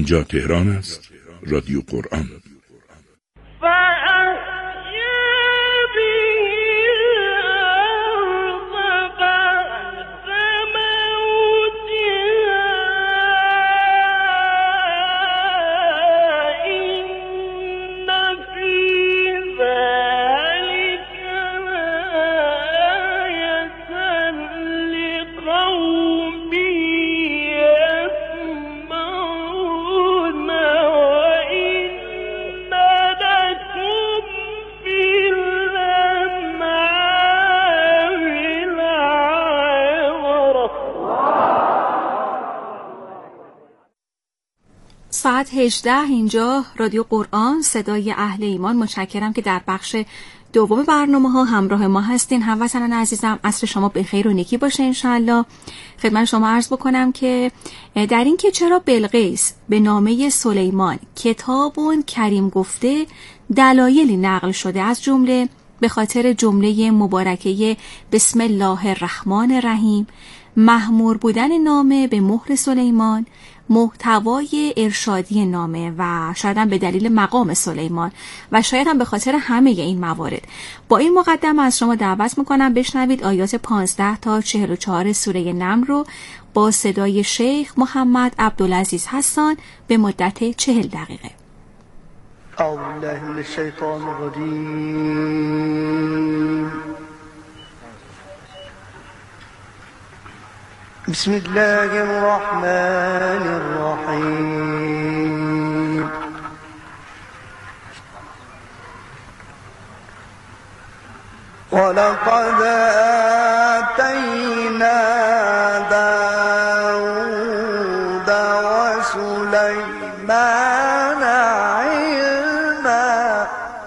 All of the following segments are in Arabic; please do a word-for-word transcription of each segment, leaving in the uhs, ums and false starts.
اینجا تهران است، رادیو قرآن. ساعت هجده اینجا رادیو قرآن صدای اهل ایمان. متشکرم که در بخش دوم برنامه ها همراه ما هستین. هموطنان عزیزم، عصر شما بخیر و نیکی باشه انشالله. خدمت شما عرض بکنم که در این که چرا بلقیس به نامه سلیمان کتابون کریم گفته دلایلی نقل شده، از جمله به خاطر جمله مبارکه بسم الله الرحمن الرحیم، مهمور بودن نامه به مهر سلیمان، محتوای ارشادی نامه و شاید هم به دلیل مقام سلیمان و شاید هم به خاطر همه این موارد. با این مقدمه از شما دعوت میکنم بشنوید آیات پانزده تا چهل و چهار سوره نمل رو با صدای شیخ محمد عبدالعزیز حسان به مدت چهل دقیقه. اعوذ بالله من الشیطان الرجیم. بسم الله الرحمن الرحیم. ولقد آتینا داود وسلیمان علما.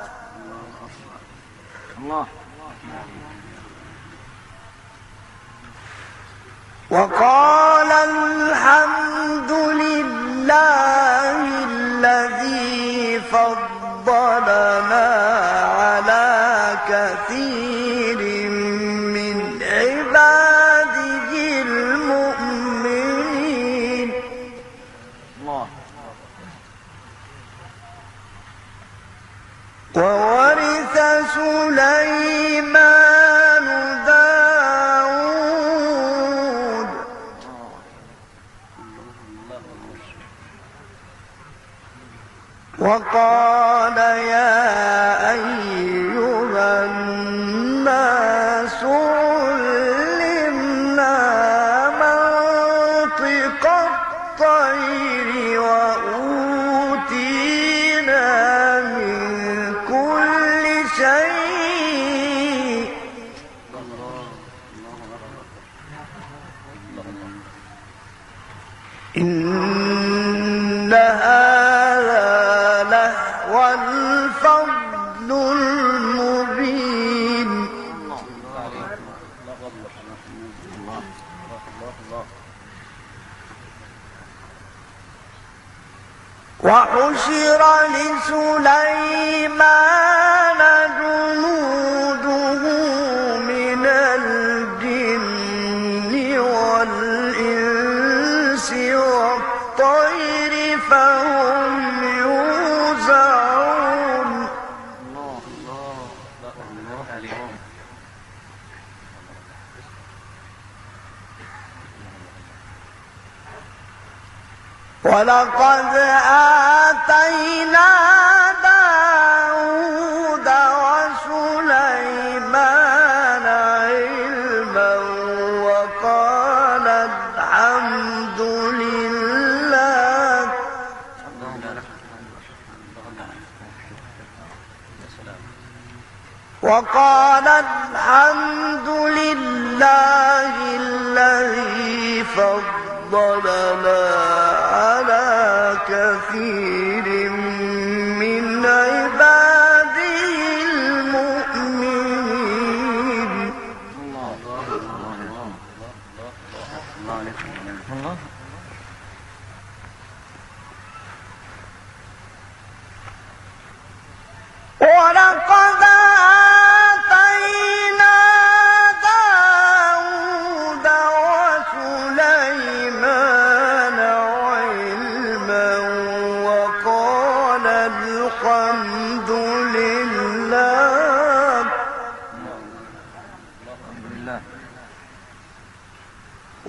وقال الحمد لله الذي فضلنا على كثير من عباده المؤمنين. وورث سليمان داود وقال يا أيها الناس علمنا منطق الطير وأوتينا من كل شيء إن هذا لهو الفضل المبين. وحشر لسليمان جنوده من الجن والإنس والطير فهم يوزعون. ولقد آتينا داود وسليمان علما وقال الحمد لله وقال الحمد لله الذي فضلنا على كثير من عباده المؤمنين. ولقد آتينا داود وسليمان علما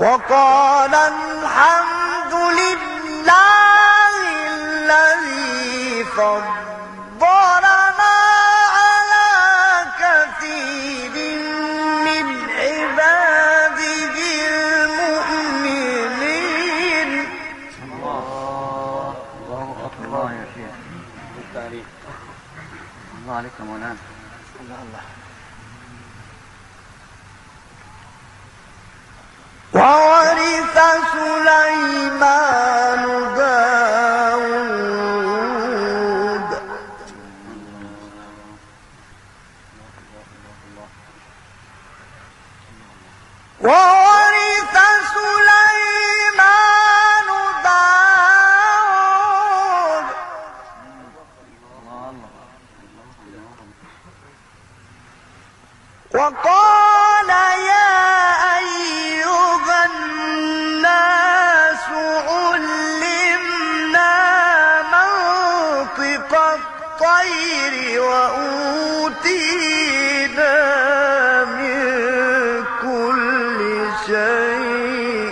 وقال الحمد لله الذي فضلنا على كثير من عباده المؤمنين. الله الله أكبر يا شيخ. بالتاريخ الله عليك يا مولانا. الله الله. وورث سليمان داود وورث سليمان داود وقال يا أيها الناس علمنا منطق الطير وأوتينا من كل شيء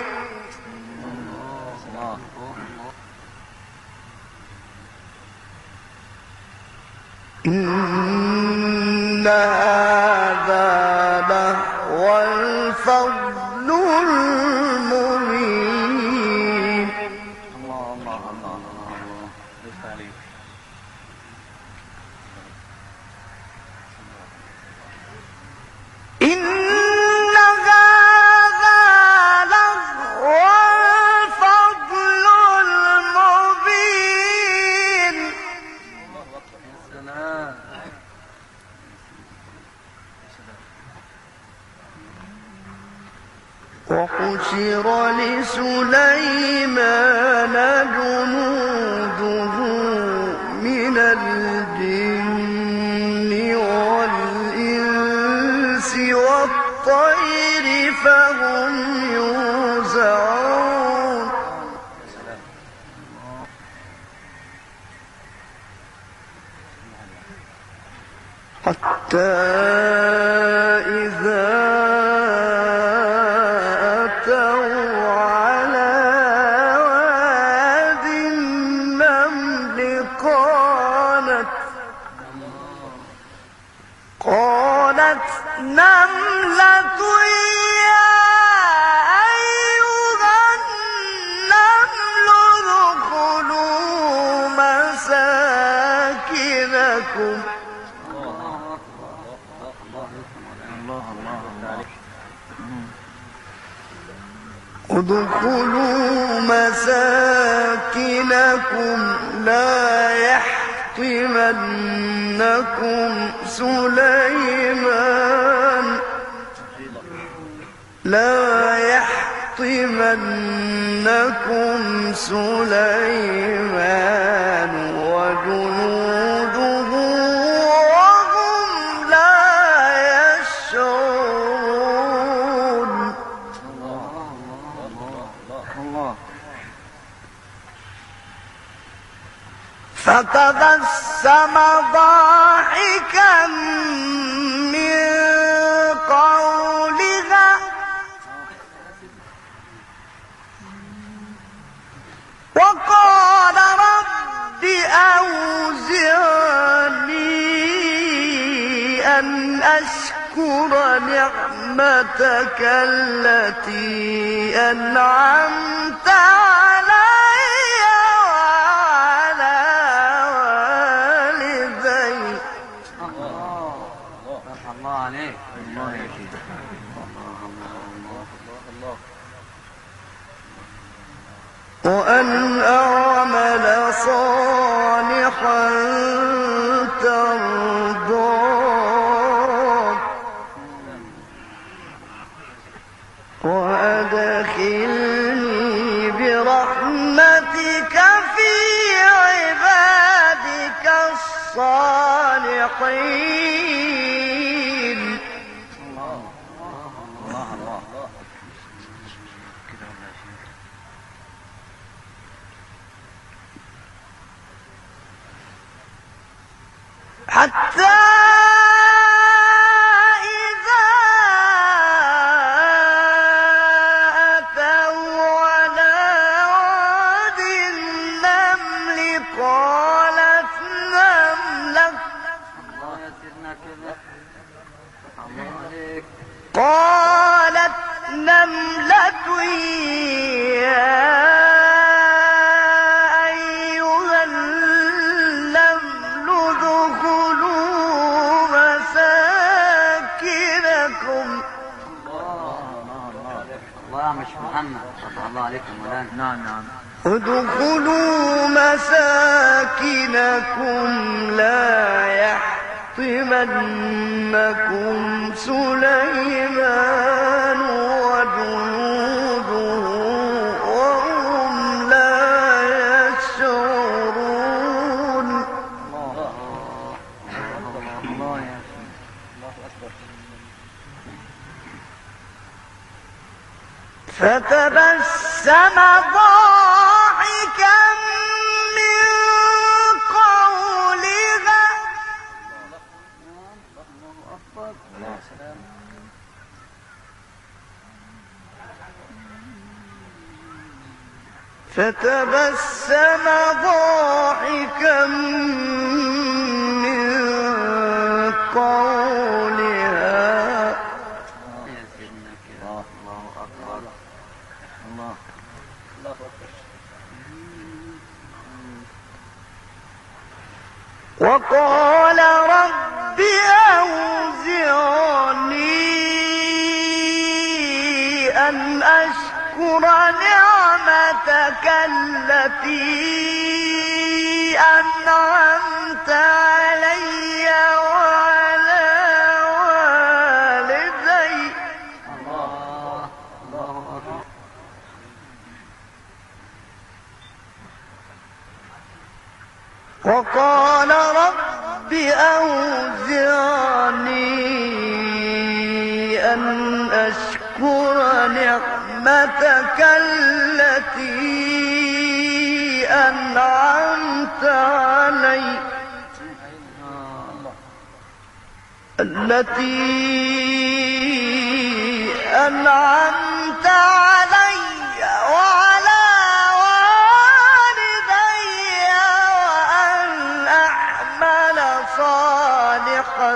إن هذا لهو الفضل المبين. الله الله الله الله. بالتاريخ إن هذا لهو الفضل المبين. السلام. وحشر لسليمان جنوده من الجن والإنس والطير فهم يوزعون. حتى إذا أتوا على واد النمل قالت قالت نملة يا أيها النمل ادخلوا مساكنكم ادخلوا مساكنكم لا يحطمنكم سليمان لا يحطمنكم سليمان وجنوده وهم لا يشعرون. الله. فتبسم ضاحكا من قولها وقال رب أوزعني أن أشكر نعمتك التي أنعمت علي وعلى والدي. الله الله عليك. الله يا شيخ. الله الله الله الله. وأن أعمل صالحا ترضاه وأدخلني برحمتك في عبادك الصالحين. الله الله الله. حتى إذا أتى قالت نملة يا أيها النمل ادخلوا مساكنكم. الله مش محمد صلى الله عليكم ولا نعم نعم ادخلوا مساكنكم لا يحطمنكم سليمان وجنوده وهم لا يشعرون. الله يا فتبسم ضاحكا من قولها فتبسم ضاحكا من قولها وقال رب أوزعني أن أشكر نعمتك التي أنعمت علي وعلى والدي. الله الله أكبر. وقال رب أوزعني أن أشكر نعمتك التي أنعمت علي التي أنعمت علي وعلى صالحا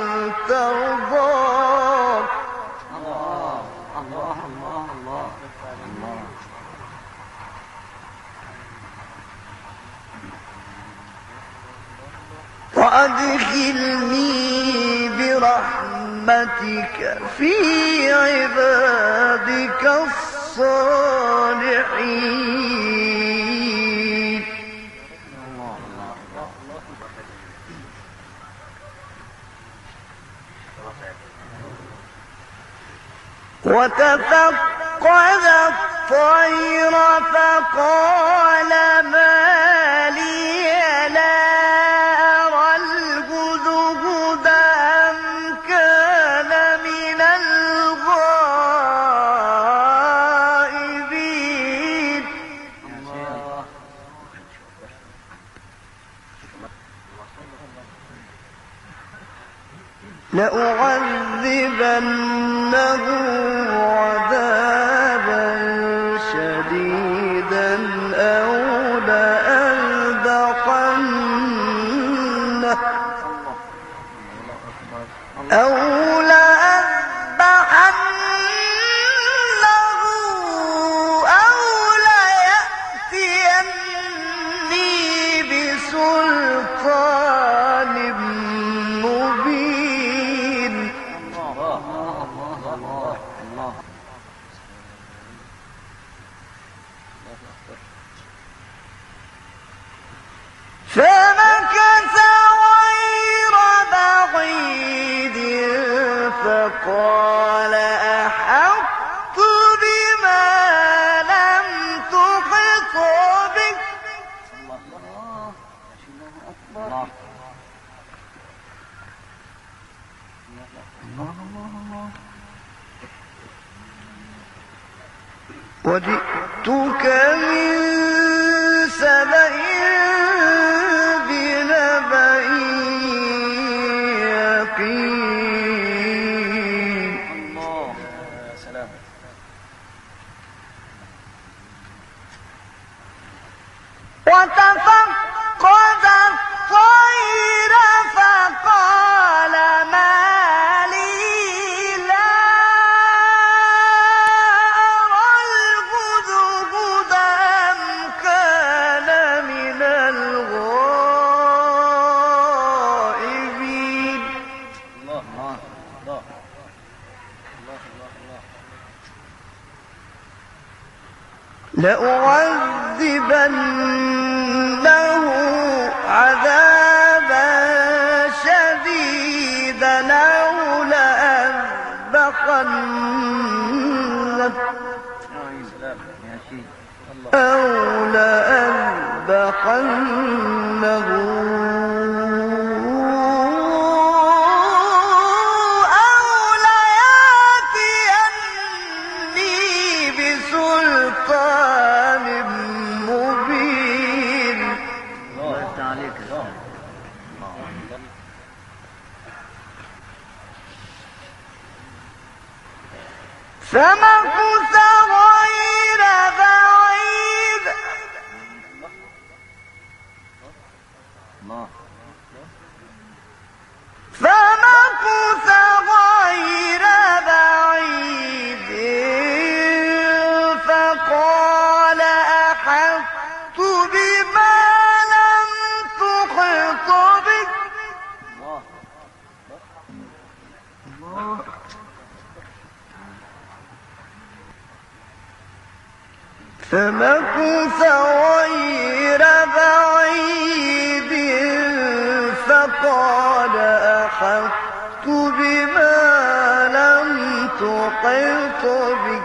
ترضاه. الله الله الله الله الله. وأدخلني برحمتك في عبادك الصالحين. وتفقد الطير فقال ما لي لا أرى الهدهد أم كان من الغائبين. لأعذبنه عذابا شديدا أو لأذبحنه أو لأذبحنه أو ليأتيني بسلطان مبين. فمكث غير بعيد فقال أحطت بما لم تحط به. وجئتك من سبأ بنبأ يقين. الله يا سلام. وتفقد الطير فقال ما لي لا لأعذبنه عذابا شديدا أو لأذبحنه أو لأذبحنه أو ليأتيني بسلطان مبين. الله يفتح عليك. فمكث غير بعيد فمكث غير بعيد فقال أحطت بما لم تحط به. فمكث غير بعيد فقال أحطت بما لم تحط به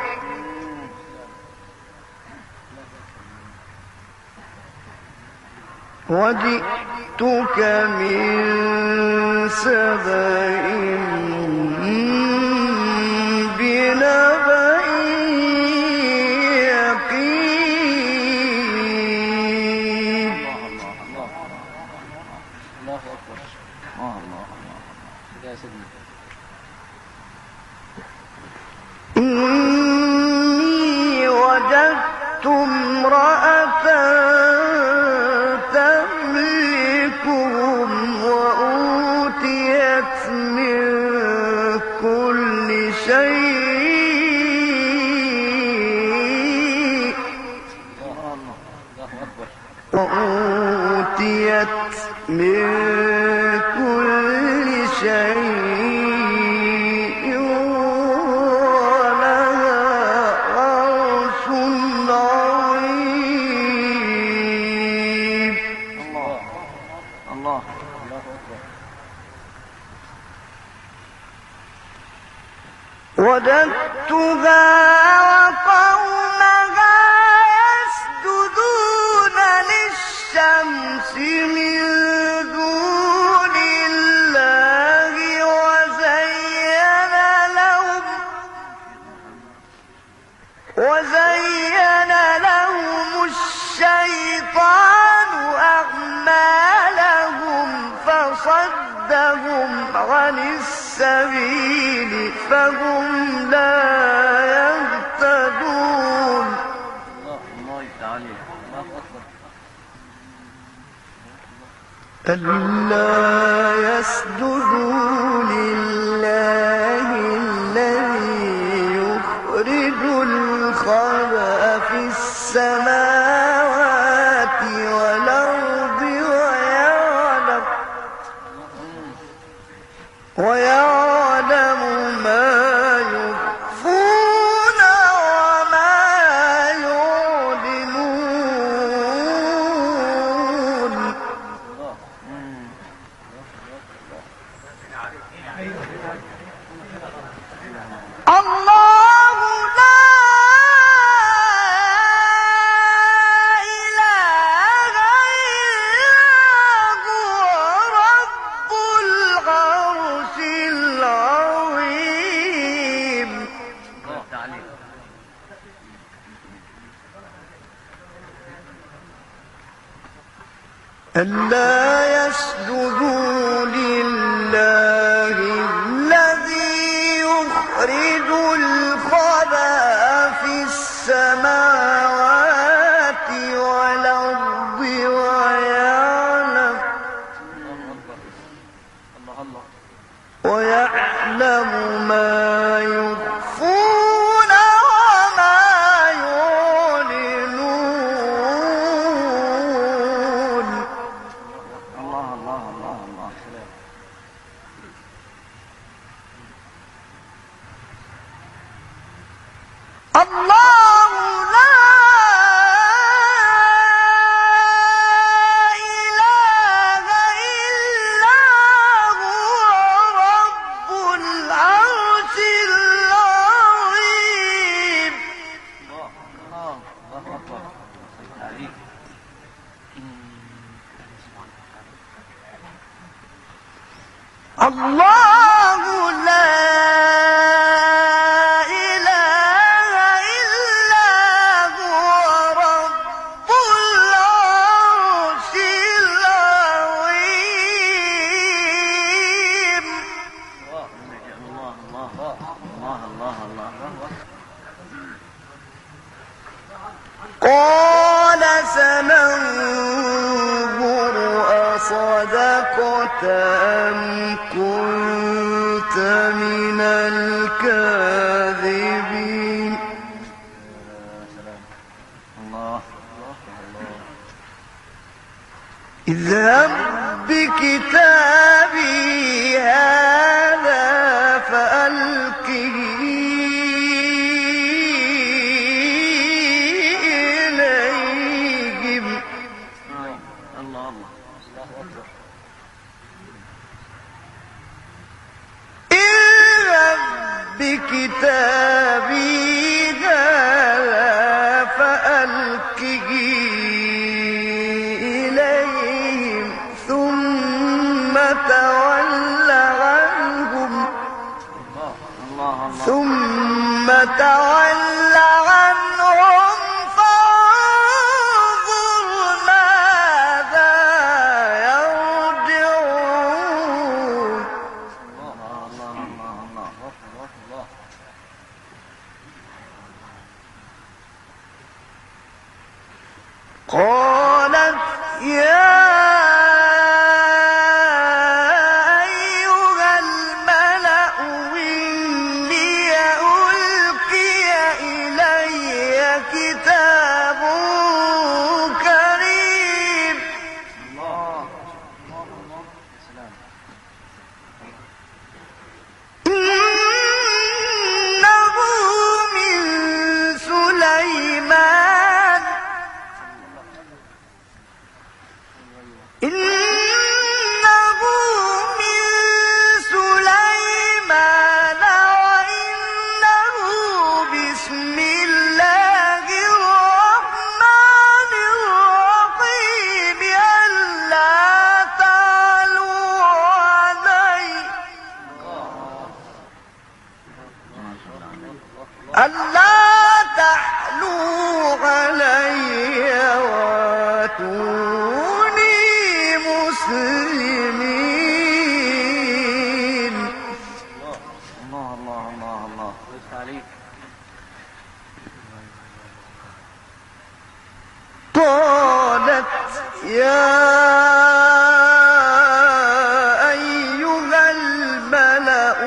وجئتك من سبأ بنبأ يقين. الله أكبر. الله الله يا سيدنا. إني وجدت امرأة تملكهم وأوتيت من كل شيء وأوتيت من كل شيء ولها عرش عظيم. الله الله الله أكبر. وجدتها وقومها يسجدون للشمس من دون الله وزين لهم وزين لهم الشيطان أعمالهم فصدهم عن السبيل فهم لا يهتدون. الله يفتح عليك. الله أكبر. ألا يسجدوا لله الذي يخرج الخبأ في السماوات والأرض ويعلم ويعلم ما يخفون وما يعلنون. الله لا إله إلا هو رب العرش العظيم. الله يفتح عليك. ألا يسجدوا لله الذي يخرج الخبأ في السماوات والأرض ويعلم الله الله. ويعلم ما يخفون وما يعلنون. الله الله الله الله. الله لا إله إلا هو رب العرش العظيم. الله الله أكبر. تعريف. الله لا إله إلا هو رب العرش العظيم. الله الله الله الله الله. قال سننظر أصدقت أم كنت من الكاذبين. الله الله. اذهب بكتابي هذا فألقه إليهم. الله الله. اذهب بكتابي هذا فألقه إليهم ثم تول عنهم الله الله. ثم تول عنهم فانظر ماذا يرجعون. الله الله الله الله الله. قالت يا أيها الملأ إني ألقي إلي كتاب كريم. الله سلام. إنه من سليمان إنه من سليمان وإنه بسم الله الرحمن الرحيم ألا تعلوا علي ألا تعلوا علي واتوني مسلمين. الله الله الله الله. تعريف. قالت يا أيها الملأ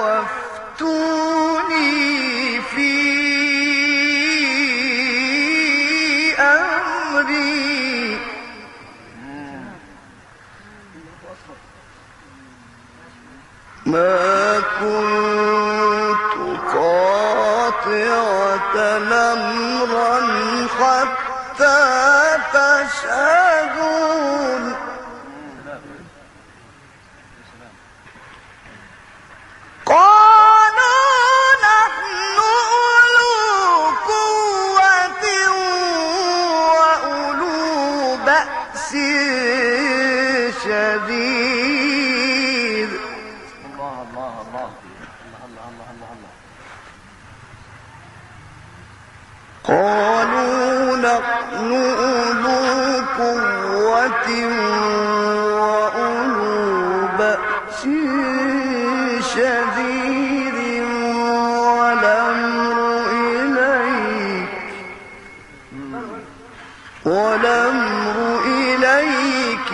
وافتوني في أمري ما كنت قاطعة أمرا حتى تشهدون. قالوا نحن أولو قوة وأولو بأس شديد. الله الله الله الله الله الله الله. قالوا نحن أولو قوة وأولو بأس شديد والأمر إليك والأمر إليك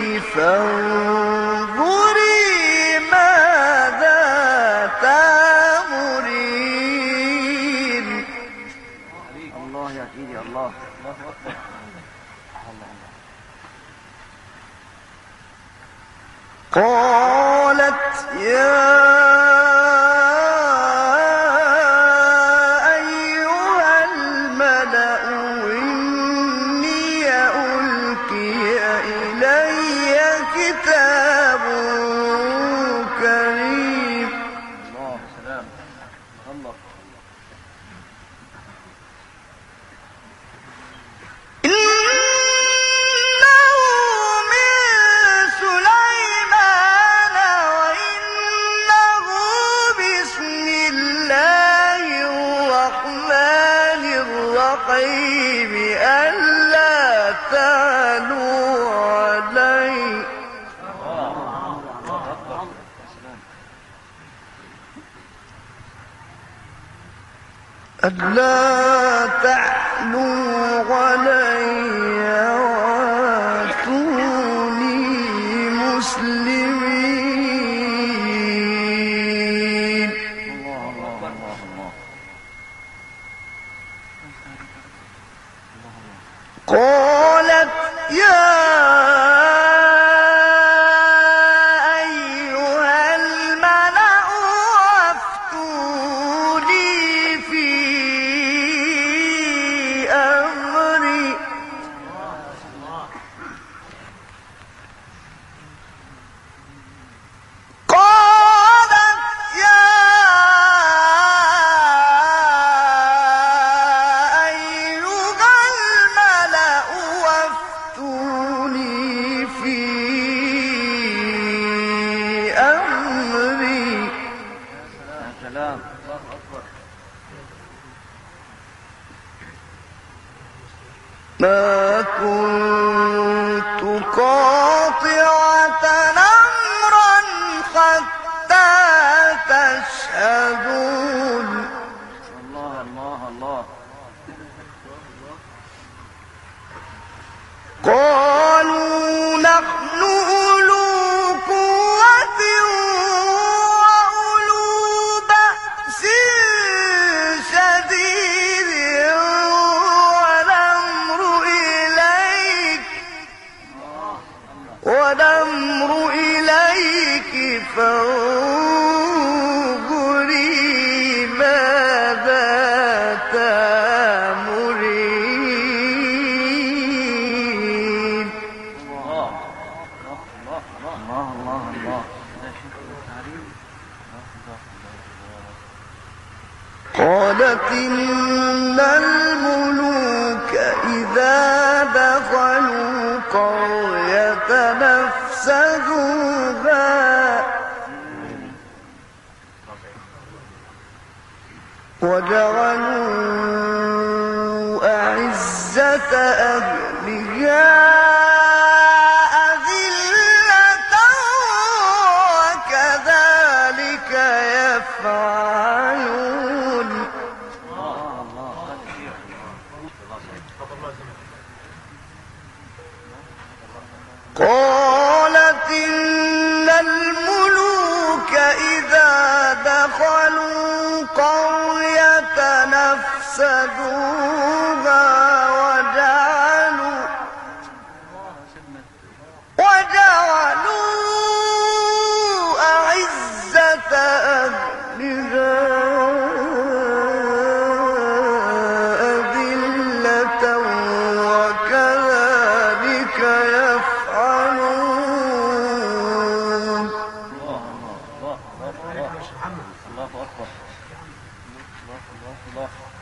فانظري ماذا تأمرين. الله يا سيدي الله. الله أكبر. قالت يا أيها سلام الله. ألا تعلوا علي وأتوني مسلمين. قالت يا ما كنت قاطعة أمرا حتى تشهدون. الله الله الله. قالوا نحن أولو قوة وأولو بأس شديد والأمر إليك فانظري ماذا تأمرين. الله الله الله الله الله. قالت إن الملوك إذا دخلوا قرية نفسدوها وجعلوا أعزة أهلها أذلة وكذلك يفعلون. قالت إن الملوك إذا دخلوا قرية نفسدوها وجعلوا وجعلوا أعزة أهلها أذلة وكذلك يفعلون. الله أكبر. الله الله الله.